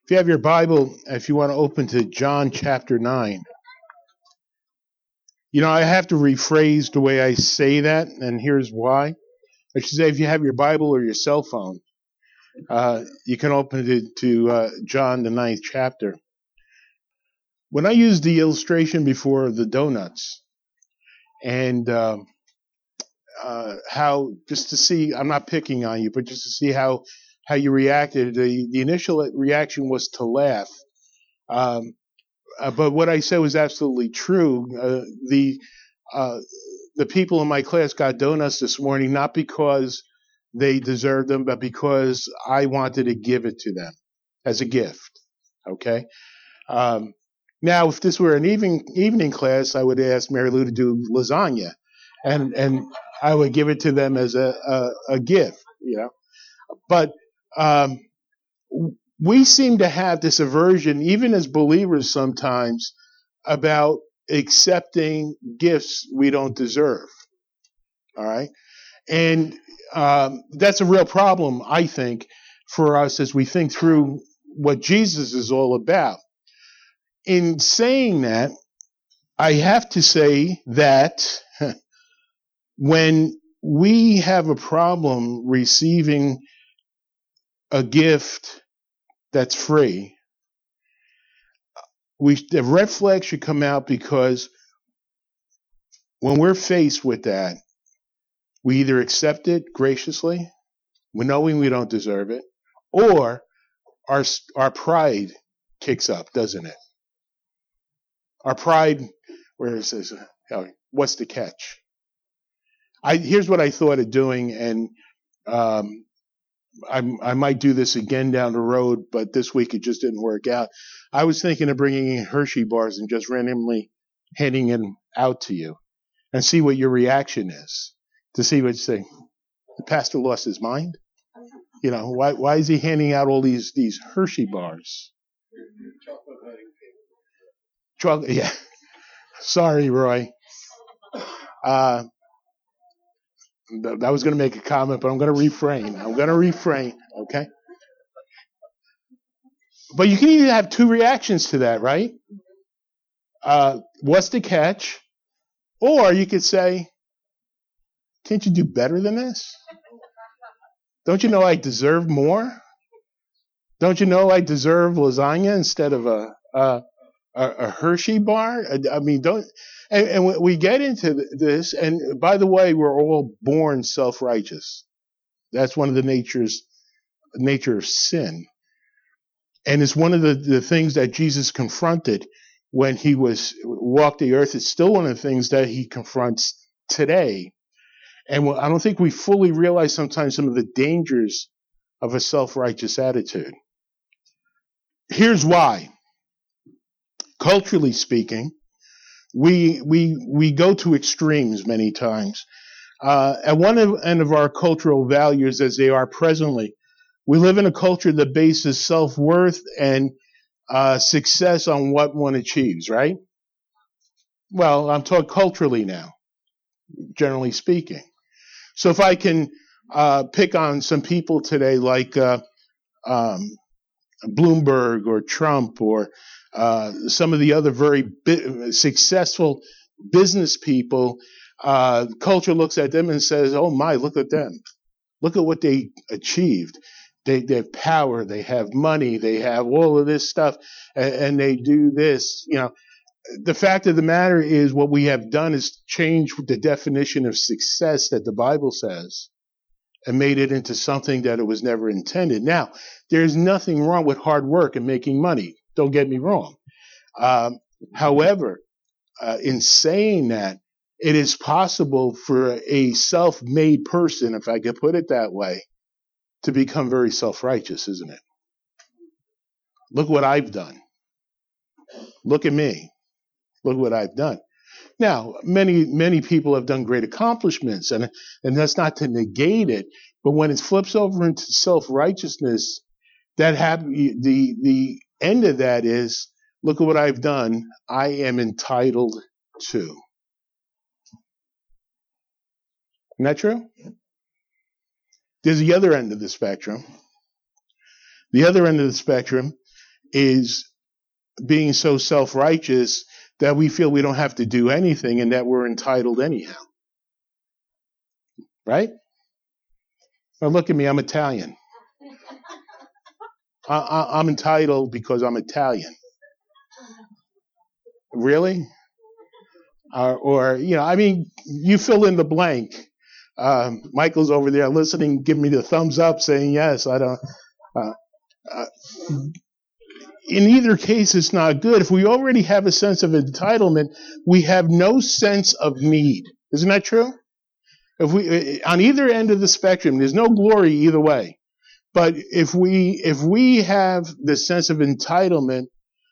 If you have your Bible, if you want to open to John chapter 9. I have to rephrase the way I say that, and here's why. I should say if you have your Bible or your cell phone, you can open it to John, the 9th chapter. When I used the illustration before of the donuts, and how, just to see, I'm not picking on you, but just to see how you reacted, the initial reaction was to laugh. But what I said was absolutely true. The people in my class got donuts this morning, not because they deserved them, but because I wanted to give it to them as a gift. Okay. Now, if this were an evening class, I would ask Mary Lou to do lasagna, and I would give it to them as a gift. But we seem to have this aversion, even as believers sometimes, about accepting gifts we don't deserve. All right? And that's a real problem, I think, for us as we think through what Jesus is all about. In saying that, I have to say that when we have a problem receiving a gift that's free, the red flag should come out, because when we're faced with that, we either accept it graciously, knowing we don't deserve it, or our pride kicks up, doesn't it? Our pride, where it says, what's the catch? Here's what I thought of doing, and I might do this again down the road, but this week it just didn't work out. I was thinking of bringing in Hershey bars and just randomly handing them out to you and see what your reaction is, to see what you say. The pastor lost his mind? Why is he handing out all these Hershey bars? Chocolate, yeah. Sorry, Roy. I was going to make a comment, but I'm going to refrain. Okay? But you can either have two reactions to that, right? What's the catch? Or you could say, can't you do better than this? Don't you know I deserve more? Don't you know I deserve lasagna instead of a Hershey bar? And we get into this, and by the way, we're all born self-righteous. That's one of the nature of sin. And it's one of the things that Jesus confronted when he walked the earth. It's still one of the things that he confronts today. And I don't think we fully realize sometimes some of the dangers of a self-righteous attitude. Here's why. Culturally speaking, we go to extremes many times. At one end of our cultural values, as they are presently, we live in a culture that bases self-worth and success on what one achieves, right? Well, I'm talking culturally now, generally speaking. So if I can pick on some people today like Bloomberg or Trump or some of the other very successful business people, culture looks at them and says, oh my, look at them. Look at what they achieved. They have power, they have money, they have all of this stuff, and they do this. The fact of the matter is, what we have done is change the definition of success that the Bible says and made it into something that it was never intended. Now, there's nothing wrong with hard work and making money. Don't get me wrong. However, in saying that, it is possible for a self-made person, if I could put it that way, to become very self-righteous, isn't it? Look what I've done. Look at me. Look what I've done. Now, many people have done great accomplishments, and that's not to negate it, but when it flips over into self-righteousness, the end of that is, look at what I've done. I am entitled to. Isn't that true? There's the other end of the spectrum. The other end of the spectrum is being so self-righteous that we feel we don't have to do anything and that we're entitled anyhow. Right? Now look at me, I'm Italian. I'm entitled because I'm Italian. Really? Or you fill in the blank. Michael's over there listening, giving me the thumbs up, saying yes. I don't. In either case, it's not good. If we already have a sense of entitlement, we have no sense of need. Isn't that true? If we, on either end of the spectrum, there's no glory either way. But if we have the sense of entitlement,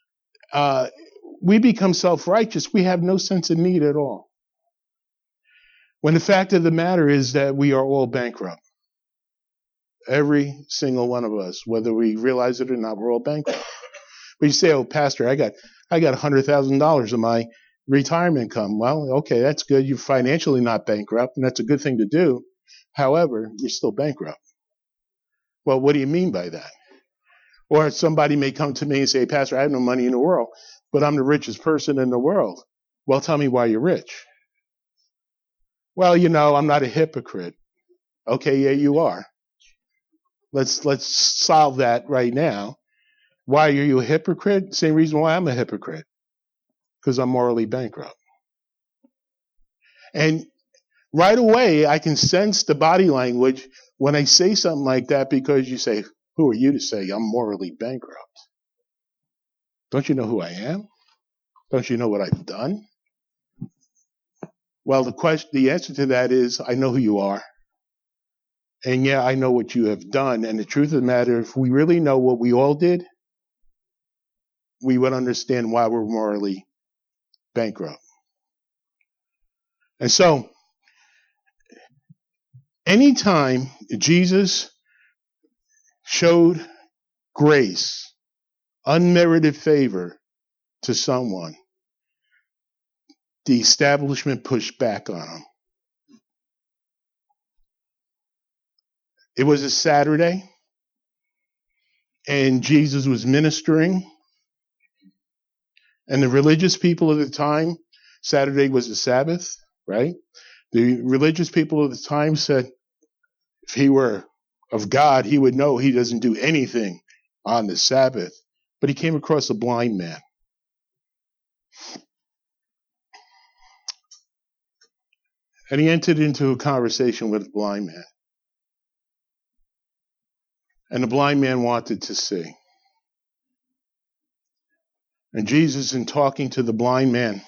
we become self-righteous. We have no sense of need at all. When the fact of the matter is that we are all bankrupt. Every single one of us, whether we realize it or not, we're all bankrupt. But you say, "Oh, Pastor, I got $100,000 of my retirement income." Well, okay, that's good. You're financially not bankrupt, and that's a good thing to do. However, you're still bankrupt. Well, what do you mean by that? Or somebody may come to me and say, "Pastor, I have no money in the world, but I'm the richest person in the world." Well, tell me why you're rich. Well, I'm not a hypocrite. Okay, yeah, you are. Let's solve that right now. Why are you a hypocrite? Same reason why I'm a hypocrite. Because I'm morally bankrupt. And right away, I can sense the body language when I say something like that, because you say, "Who are you to say I'm morally bankrupt? Don't you know who I am? Don't you know what I've done?" Well, the answer to that is, I know who you are. And yeah, I know what you have done. And the truth of the matter, if we really know what we all did, we would understand why we're morally bankrupt. And so, anytime Jesus showed grace, unmerited favor to someone, the establishment pushed back on him. It was a Saturday, and Jesus was ministering. And the religious people of the time, Saturday was the Sabbath, right? The religious people of the time said, if he were of God, he would know he doesn't do anything on the Sabbath. But he came across a blind man. And he entered into a conversation with the blind man. And the blind man wanted to see. And Jesus, in talking to the blind man,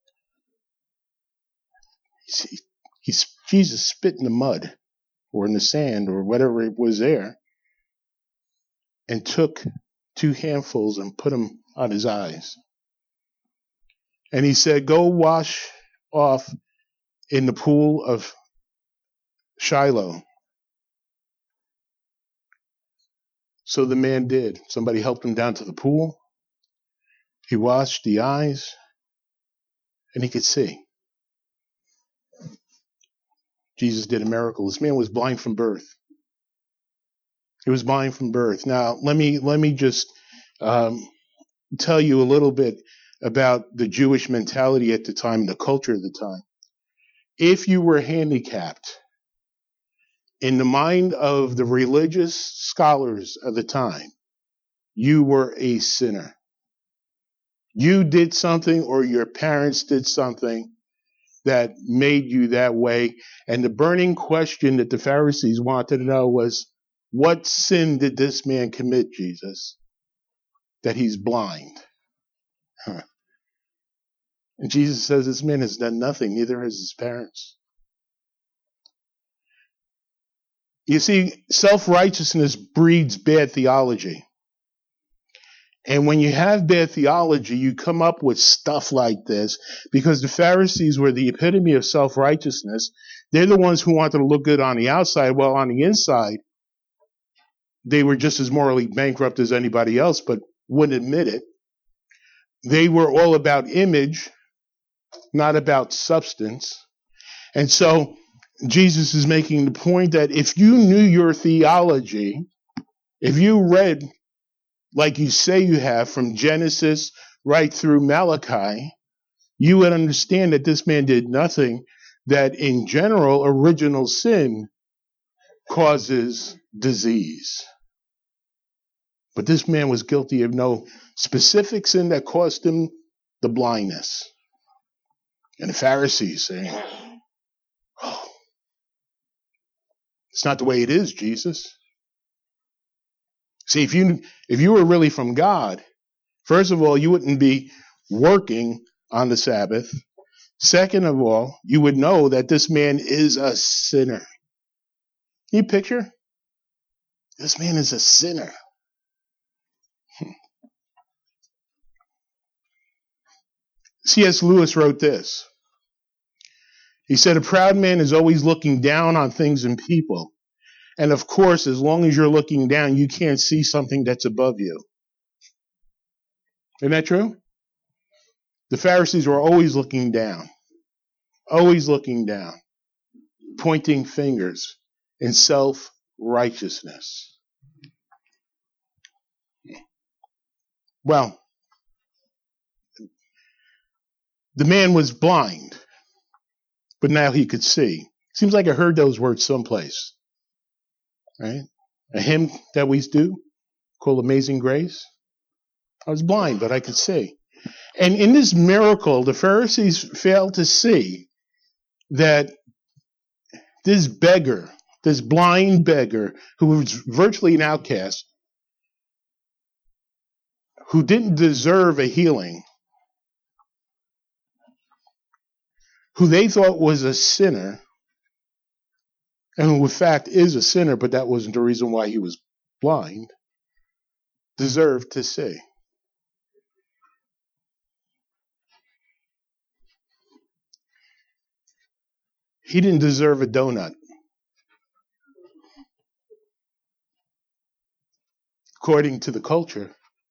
Jesus spit in the mud or in the sand or whatever it was there and took 2 handfuls and put them on his eyes. And he said, "Go wash off in the pool of Shiloh." So the man did. Somebody helped him down to the pool. He washed the eyes, and he could see. Jesus did a miracle. This man was blind from birth. He was blind from birth. Now, let me just tell you a little bit about the Jewish mentality at the time, the culture of the time. If you were handicapped, in the mind of the religious scholars of the time, you were a sinner. You did something, or your parents did something that made you that way. And the burning question that the Pharisees wanted to know was, what sin did this man commit, Jesus, that he's blind? And Jesus says, this man has done nothing, neither has his parents. You see, self-righteousness breeds bad theology. And when you have bad theology, you come up with stuff like this, because the Pharisees were the epitome of self-righteousness. They're the ones who wanted to look good on the outside, while on the inside, they were just as morally bankrupt as anybody else, but wouldn't admit it. They were all about image, not about substance. And so Jesus is making the point that if you knew your theology, if you read like you say you have from Genesis right through Malachi, you would understand that this man did nothing that in general original sin causes disease. But this man was guilty of no specific sin that caused him the blindness. And the Pharisees saying, oh, it's not the way it is, Jesus. See, if you were really from God, first of all, you wouldn't be working on the Sabbath. Second of all, you would know that this man is a sinner. Can you picture? This man is a sinner. C.S. Lewis wrote this. He said, a proud man is always looking down on things and people. And of course, as long as you're looking down, you can't see something that's above you. Isn't that true? The Pharisees were always looking down, pointing fingers in self-righteousness. Well, the man was blind, but now he could see. Seems like I heard those words someplace. Right? A hymn that we do called Amazing Grace. I was blind, but I could see. And in this miracle, the Pharisees failed to see that this beggar, this blind beggar, who was virtually an outcast, who didn't deserve a healing, who they thought was a sinner, and who in fact is a sinner, but that wasn't the reason why he was blind, deserved to see. He didn't deserve a donut. According to the culture,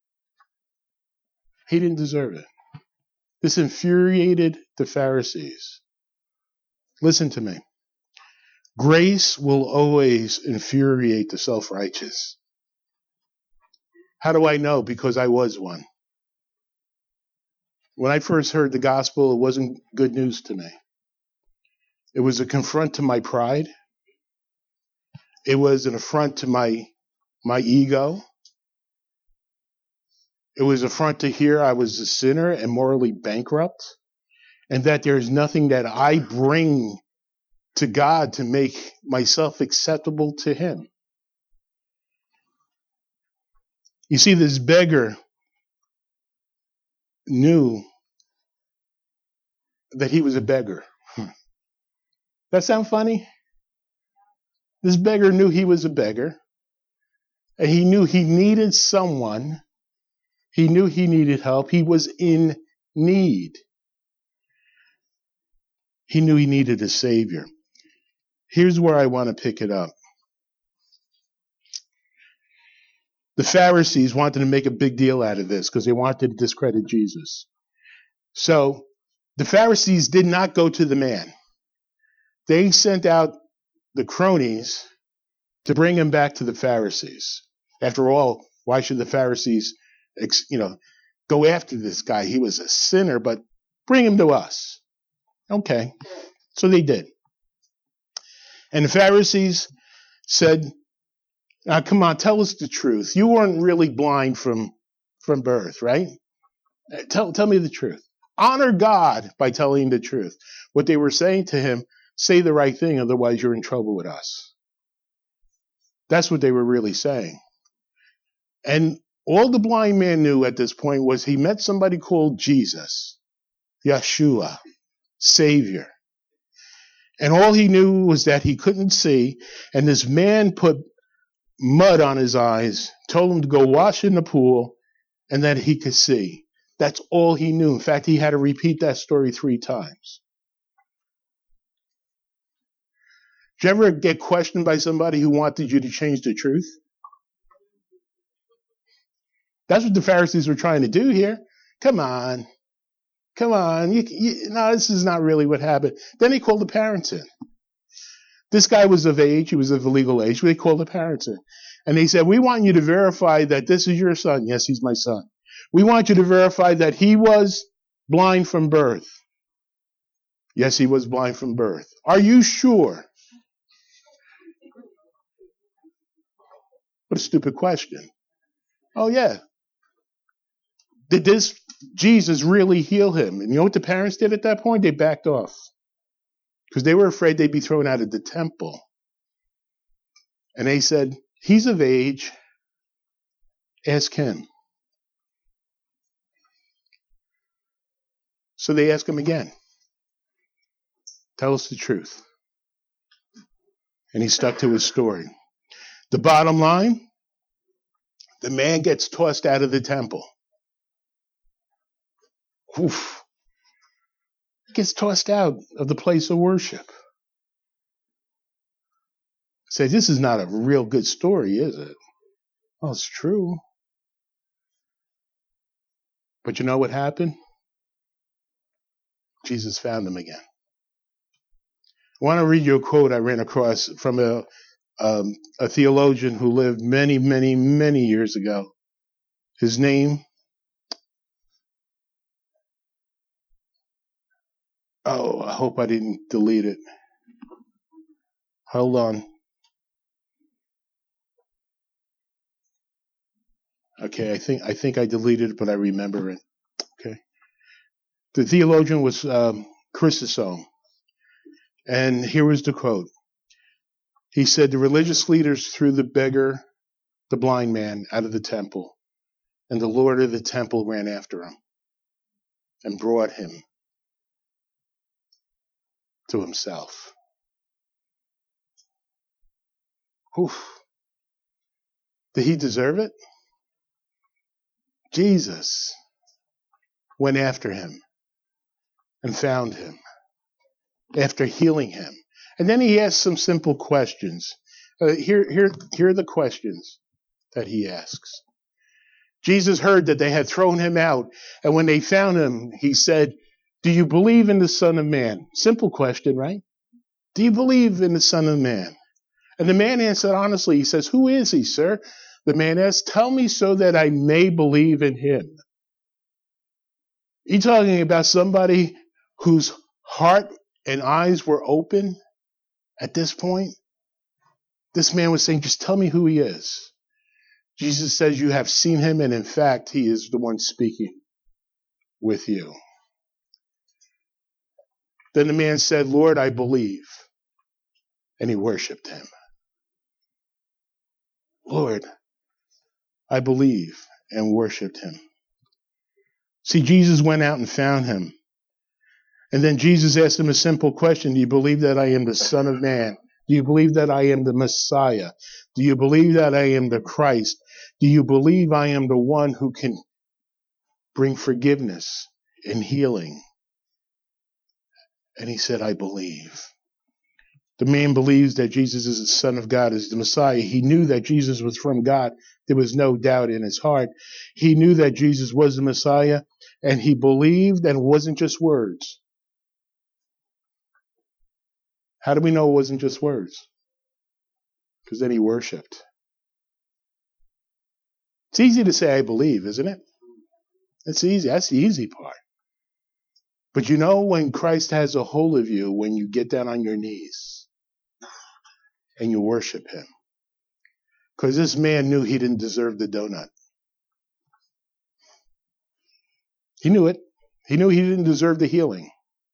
he didn't deserve it. This infuriated the Pharisees. Listen to me. Grace will always infuriate the self-righteous. How do I know? Because I was one. When I first heard the gospel, it wasn't good news to me. It was a confront to my pride. It was an affront to my ego. It was an affront to hear I was a sinner and morally bankrupt, and that there's nothing that I bring to God to make myself acceptable to Him. You see, this beggar knew that he was a beggar. That sound funny? This beggar knew he was a beggar, and he knew he needed someone. He knew he needed help. He was in need. He knew he needed a Savior. Here's where I want to pick it up. The Pharisees wanted to make a big deal out of this because they wanted to discredit Jesus. So the Pharisees did not go to the man. They sent out the cronies to bring him back to the Pharisees. After all, why should the Pharisees, go after this guy? He was a sinner, but bring him to us. Okay. So they did. And the Pharisees said, now come on, tell us the truth. You weren't really blind from birth, right? Tell me the truth. Honor God by telling the truth. What they were saying to him, say the right thing, otherwise you're in trouble with us. That's what they were really saying. And all the blind man knew at this point was he met somebody called Jesus, Yeshua, Savior. And all he knew was that he couldn't see, and this man put mud on his eyes, told him to go wash in the pool, and that he could see. That's all he knew. In fact, he had to repeat that story 3 times. Did you ever get questioned by somebody who wanted you to change the truth? That's what the Pharisees were trying to do here. Come on. No, this is not really what happened. Then he called the parents in. This guy was of age. He was of legal age. They called the parents in. And they said, we want you to verify that this is your son. Yes, he's my son. We want you to verify that he was blind from birth. Yes, he was blind from birth. Are you sure? What a stupid question. Oh, yeah. Did this Jesus really heal him? And you know what the parents did at that point? They backed off. Because they were afraid they'd be thrown out of the temple. And they said, he's of age. Ask him. So they ask him again. Tell us the truth. And he stuck to his story. The bottom line, the man gets tossed out of the temple. Oof. Gets tossed out of the place of worship. Say, this is not a real good story, is it? Well, it's true. But you know what happened? Jesus found him again. I want to read you a quote I ran across from a theologian who lived many, many, many years ago. His name, I hope I didn't delete it. Hold on. Okay, I think I deleted it, but I remember it. Okay. The theologian was Chrysostom. And here was the quote. He said, the religious leaders threw the beggar, the blind man, out of the temple. And the Lord of the temple ran after him and brought him to himself. Oof. Did he deserve it? Jesus went after him and found him after healing him. And then he asked some simple questions. Here are the questions that he asks. Jesus heard that they had thrown him out, and when they found him, he said, do you believe in the Son of Man? Simple question, right? Do you believe in the Son of Man? And the man answered honestly. He says, who is he, sir? The man asked, tell me so that I may believe in him. He's talking about somebody whose heart and eyes were open at this point. This man was saying, just tell me who he is. Jesus says, you have seen him, and in fact, he is the one speaking with you. Then the man said, Lord, I believe. And he worshiped him. Lord, I believe, and worshiped him. See, Jesus went out and found him. And then Jesus asked him a simple question. Do you believe that I am the Son of Man? Do you believe that I am the Messiah? Do you believe that I am the Christ? Do you believe I am the one who can bring forgiveness and healing? And he said, I believe. The man believes that Jesus is the Son of God, is the Messiah. He knew that Jesus was from God. There was no doubt in his heart. He knew that Jesus was the Messiah, and he believed, and it wasn't just words. How do we know it wasn't just words? Because then he worshiped. It's easy to say, I believe, isn't it? It's easy. That's the easy part. But you know when Christ has a hold of you, when you get down on your knees and you worship him. Because this man knew he didn't deserve the donut. He knew it. He knew he didn't deserve the healing.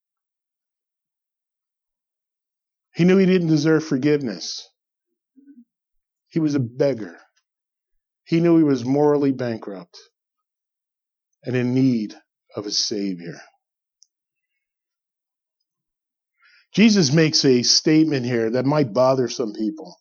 He knew he didn't deserve forgiveness. He was a beggar. He knew he was morally bankrupt and in need of a Savior. Jesus makes a statement here that might bother some people.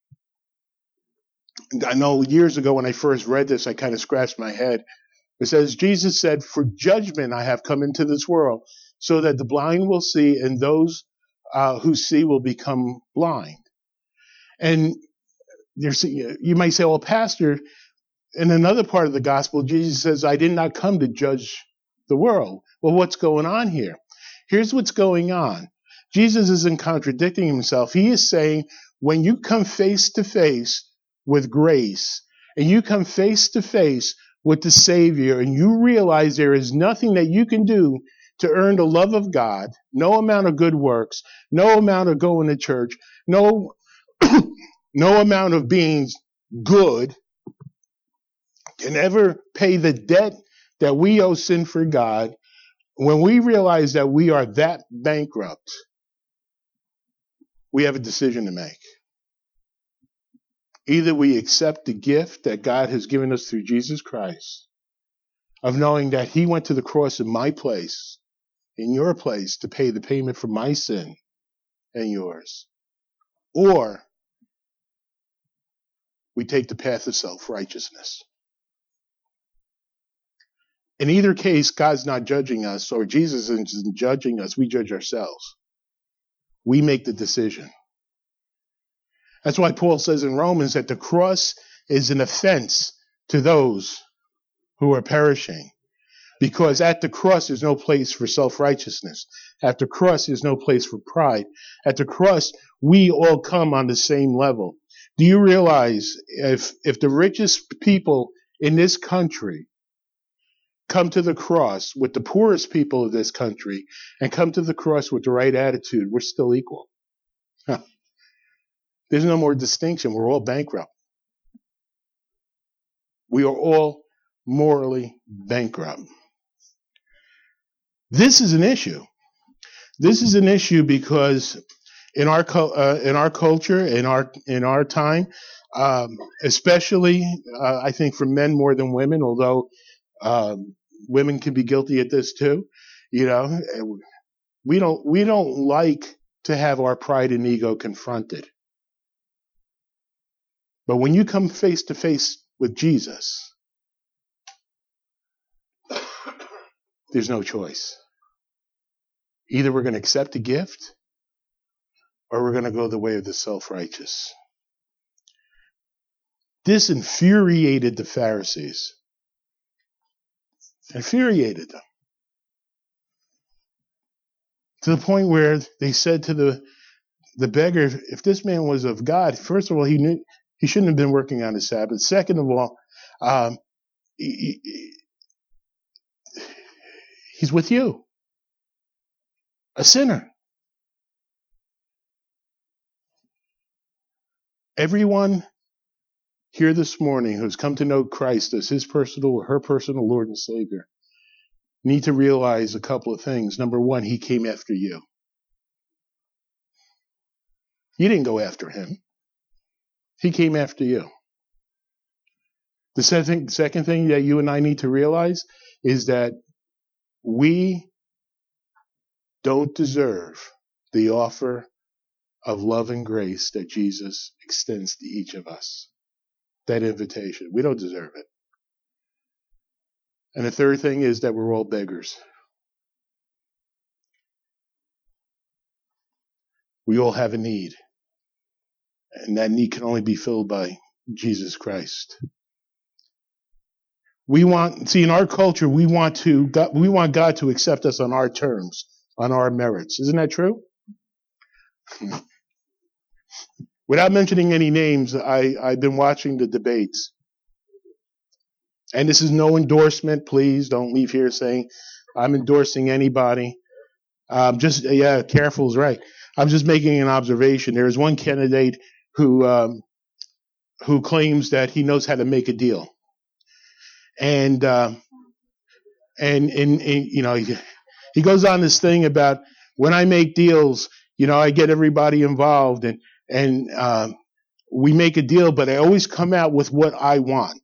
I know years ago when I first read this, I kind of scratched my head. It says, Jesus said, for judgment I have come into this world, so that the blind will see and those who see will become blind. And you might say, well, Pastor, in another part of the gospel, Jesus says, I did not come to judge the world. Well, what's going on here? Here's what's going on. Jesus isn't contradicting himself. He is saying, when you come face to face with grace, and you come face to face with the Savior, and you realize there is nothing that you can do to earn the love of God, no amount of good works, no amount of going to church, no, no amount of being good can ever pay the debt that we owe sin for God. When we realize that we are that bankrupt, we have a decision to make. Either we accept the gift that God has given us through Jesus Christ, of knowing that he went to the cross in my place, in your place, to pay the payment for my sin and yours. Or we take the path of self-righteousness. In either case, God's not judging us, or Jesus isn't judging us. We judge ourselves. We make the decision. That's why Paul says in Romans that the cross is an offense to those who are perishing. Because at the cross, there's no place for self-righteousness. At the cross, there's no place for pride. At the cross, we all come on the same level. Do you realize if the richest people in this country come to the cross with the poorest people of this country and come to the cross with the right attitude, we're still equal. There's no more distinction. We're all bankrupt. We are all morally bankrupt. This is an issue. This is an issue because in our culture, in our time, especially I think for men more than women, although women can be guilty at this too. You know, we don't like to have our pride and ego confronted. But when you come face to face with Jesus, there's no choice. Either we're going to accept the gift or we're going to go the way of the self-righteous. This infuriated the Pharisees. Infuriated them. To the point where they said to the beggar, if this man was of God, first of all, he shouldn't have been working on the Sabbath. Second of all, he's with you. A sinner. Everyone here this morning who's come to know Christ as his personal or her personal Lord and Savior need to realize a couple of things. Number one, he came after you. You didn't go after him. He came after you. The second thing that you and I need to realize is that we don't deserve the offer of love and grace that Jesus extends to each of us. That invitation. We don't deserve it. And the third thing is that we're all beggars. We all have a need. And that need can only be filled by Jesus Christ. In our culture, we want God to accept us on our terms, on our merits. Isn't that true? Without mentioning any names, I've been watching the debates. And this is no endorsement. Please don't leave here saying I'm endorsing anybody. Careful is right. I'm just making an observation. There is one candidate who claims that he knows how to make a deal. And you know, he goes on this thing about when I make deals, you know, I get everybody involved and we make a deal, but I always come out with what I want.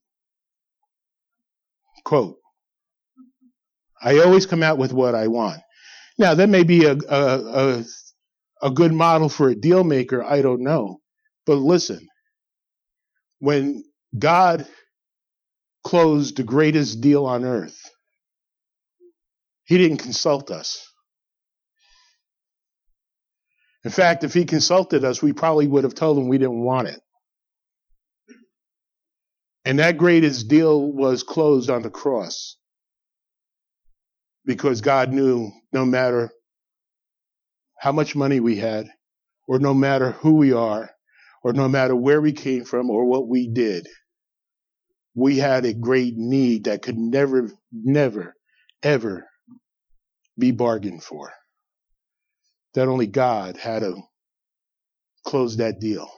Quote, I always come out with what I want. Now, that may be a good model for a deal maker. I don't know. But listen, when God closed the greatest deal on earth, he didn't consult us. In fact, if he consulted us, we probably would have told him we didn't want it. And that greatest deal was closed on the cross. Because God knew no matter how much money we had, or no matter who we are, or no matter where we came from or what we did, we had a great need that could never, ever be bargained for. That only God had to close that deal.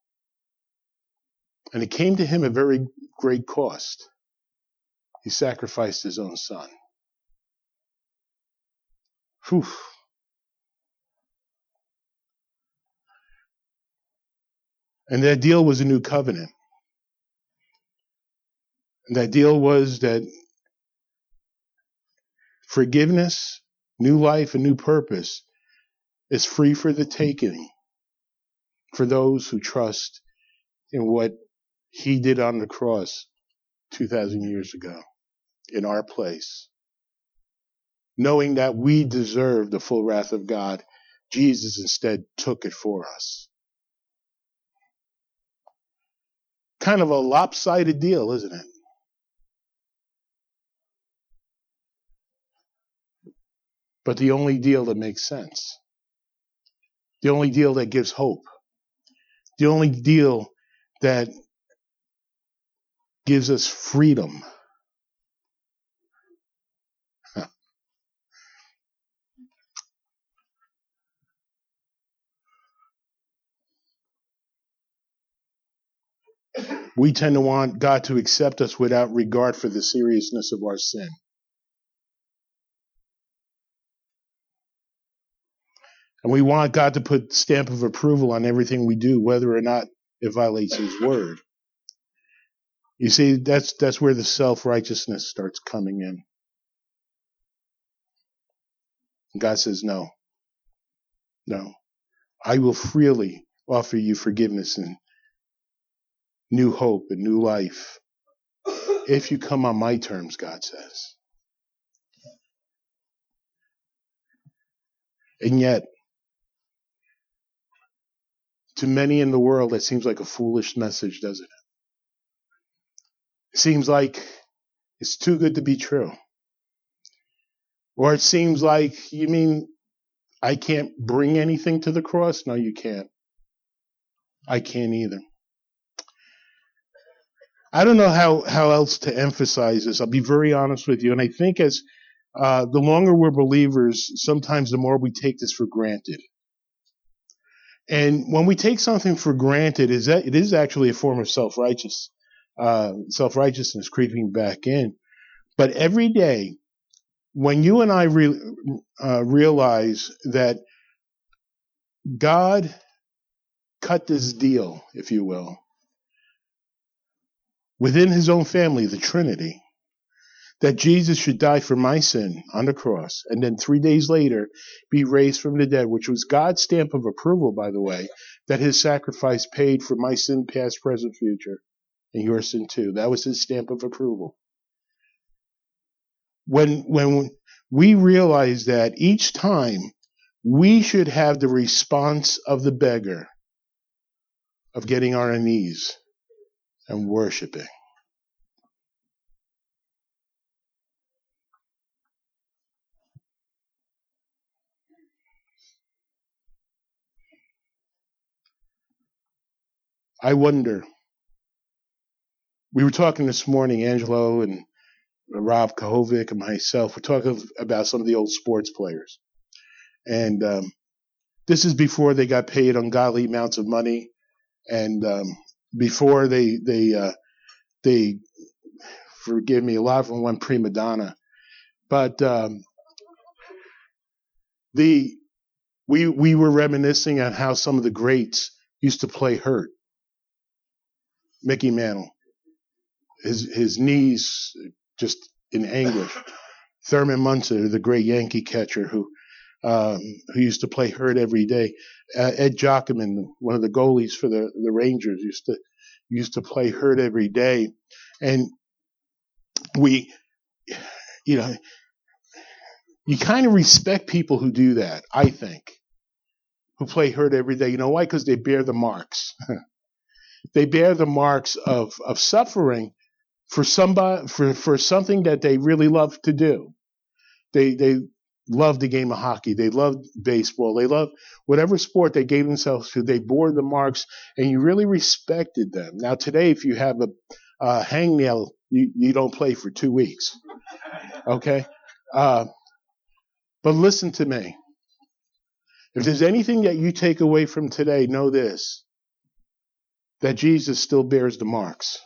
And it came to him at very great cost. He sacrificed his own son. Whew. And that deal was a new covenant. And that deal was that forgiveness, new life, and new purpose is free for the taking for those who trust in what he did on the cross 2,000 years ago in our place. Knowing that we deserve the full wrath of God, Jesus instead took it for us. Kind of a lopsided deal, isn't it? But the only deal that makes sense. The only deal that gives hope. The only deal that gives us freedom. We tend to want God to accept us without regard for the seriousness of our sin. And we want God to put stamp of approval on everything we do, whether or not it violates his word. You see, that's where the self-righteousness starts coming in. And God says, no. I will freely offer you forgiveness and new hope and new life if you come on my terms, God says. And yet, to many in the world, that seems like a foolish message, doesn't it? It seems like it's too good to be true. Or it seems like, you mean I can't bring anything to the cross? No, you can't. I can't either. I don't know how else to emphasize this. I'll be very honest with you. And I think as the longer we're believers, sometimes the more we take this for granted. And when we take something for granted, it is actually a form of self-righteousness creeping back in. But every day, when you and I realize that God cut this deal, if you will, within his own family, the Trinity, that Jesus should die for my sin on the cross, and then 3 days later be raised from the dead, which was God's stamp of approval, by the way, that his sacrifice paid for my sin, past, present, future, and your sin too. That was his stamp of approval. When we realize that each time we should have the response of the beggar of getting on our knees and worshiping. I wonder, we were talking this morning, Angelo and Rob Kahovic and myself, we're talking about some of the old sports players. And this is before they got paid ungodly amounts of money, and before they forgive me, a lot of them went prima donna. But we were reminiscing on how some of the greats used to play hurt. Mickey Mantle, his knees just in anguish. Thurman Munson, the great Yankee catcher who used to play hurt every day. Ed Jockman, one of the goalies for the Rangers, used to play hurt every day. And you kind of respect people who do that, I think, who play hurt every day. You know why? Because they bear the marks. They bear the marks of suffering for somebody, for something that they really love to do. They loved the game of hockey. They loved baseball. They loved whatever sport they gave themselves to. They bore the marks, and you really respected them. Now today, if you have a hangnail, you don't play for 2 weeks. Okay? But listen to me. If there's anything that you take away from today, know this, that Jesus still bears the marks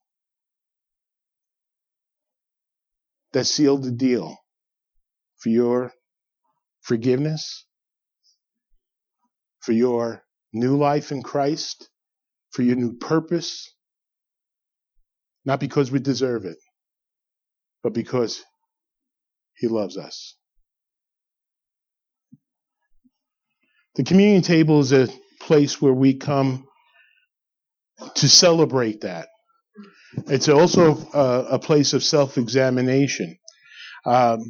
that sealed the deal for your forgiveness, for your new life in Christ, for your new purpose, not because we deserve it, but because he loves us. The communion table is a place where we come to celebrate that. It's also a place of self-examination. Can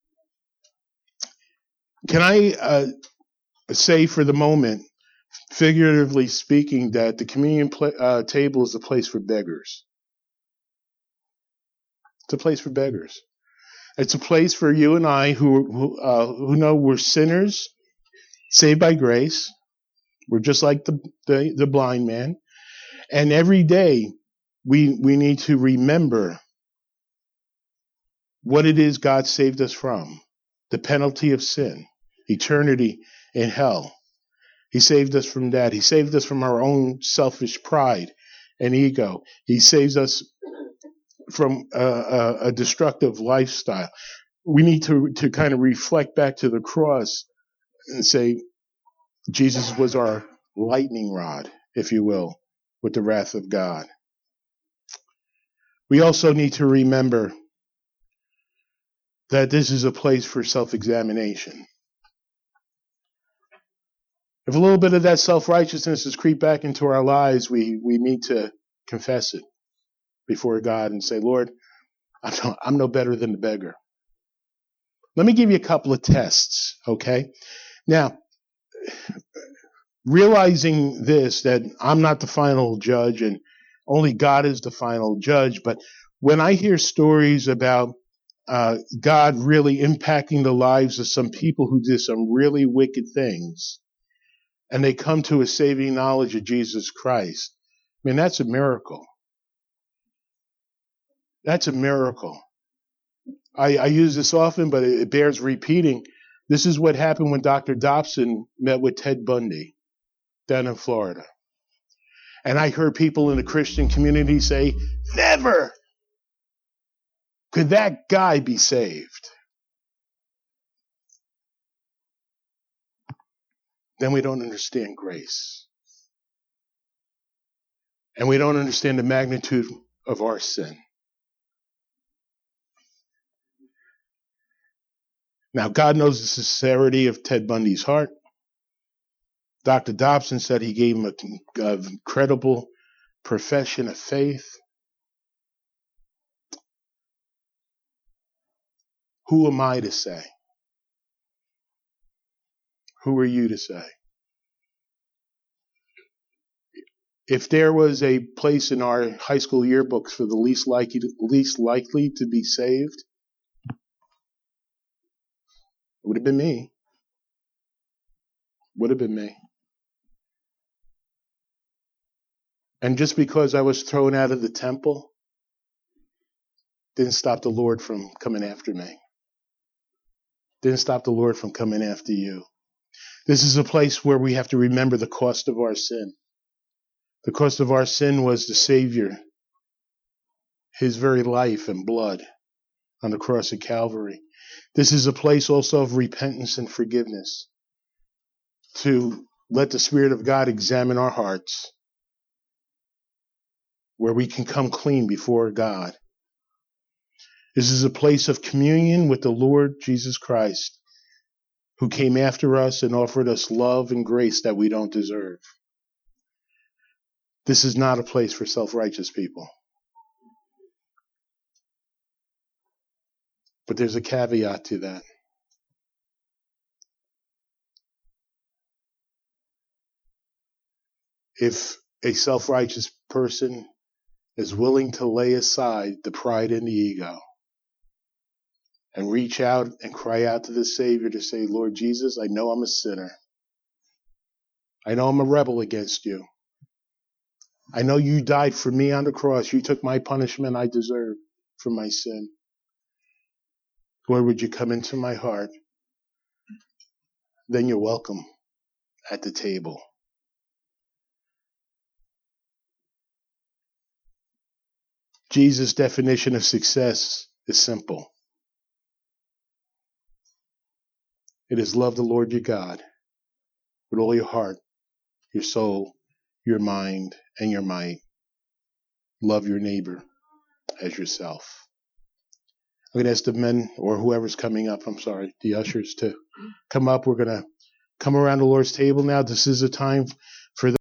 I say for the moment, figuratively speaking, that the communion table is a place for beggars? It's a place for beggars. It's a place for you and I who know we're sinners, saved by grace. We're just like the blind man. And every day we need to remember what it is God saved us from. The penalty of sin, eternity in hell. He saved us from that. He saved us from our own selfish pride and ego. He saves us from a destructive lifestyle. We need to kind of reflect back to the cross and say, Jesus was our lightning rod, if you will, with the wrath of God. We also need to remember that this is a place for self-examination. If a little bit of that self-righteousness has creeped back into our lives, we need to confess it before God and say, Lord, I'm no better than the beggar. Let me give you a couple of tests, okay? Now, realizing this, that I'm not the final judge and only God is the final judge, but when I hear stories about God really impacting the lives of some people who did some really wicked things, and they come to a saving knowledge of Jesus Christ, I mean, that's a miracle. That's a miracle. I use this often, but it bears repeating. This is what happened when Dr. Dobson met with Ted Bundy down in Florida. And I heard people in the Christian community say, never could that guy be saved. Then we don't understand grace. And we don't understand the magnitude of our sin. Now, God knows the sincerity of Ted Bundy's heart. Dr. Dobson said he gave him an incredible profession of faith. Who am I to say? Who are you to say? If there was a place in our high school yearbooks for the least likely to be saved, it would have been me. Would have been me. And just because I was thrown out of the temple didn't stop the Lord from coming after me. Didn't stop the Lord from coming after you. This is a place where we have to remember the cost of our sin. The cost of our sin was the Savior, his very life and blood on the cross of Calvary. This is a place also of repentance and forgiveness, to let the Spirit of God examine our hearts, where we can come clean before God. This is a place of communion with the Lord Jesus Christ, who came after us and offered us love and grace that we don't deserve. This is not a place for self-righteous people. But there's a caveat to that. If a self-righteous person is willing to lay aside the pride and the ego and reach out and cry out to the Savior to say, Lord Jesus, I know I'm a sinner. I know I'm a rebel against you. I know you died for me on the cross. You took my punishment I deserve for my sin. Lord, would you come into my heart? Then you're welcome at the table. Jesus' definition of success is simple. It is love the Lord your God with all your heart, your soul, your mind, and your might. Love your neighbor as yourself. I'm going to ask the men or whoever's coming up, the ushers to come up. We're going to come around the Lord's table now. This is a time for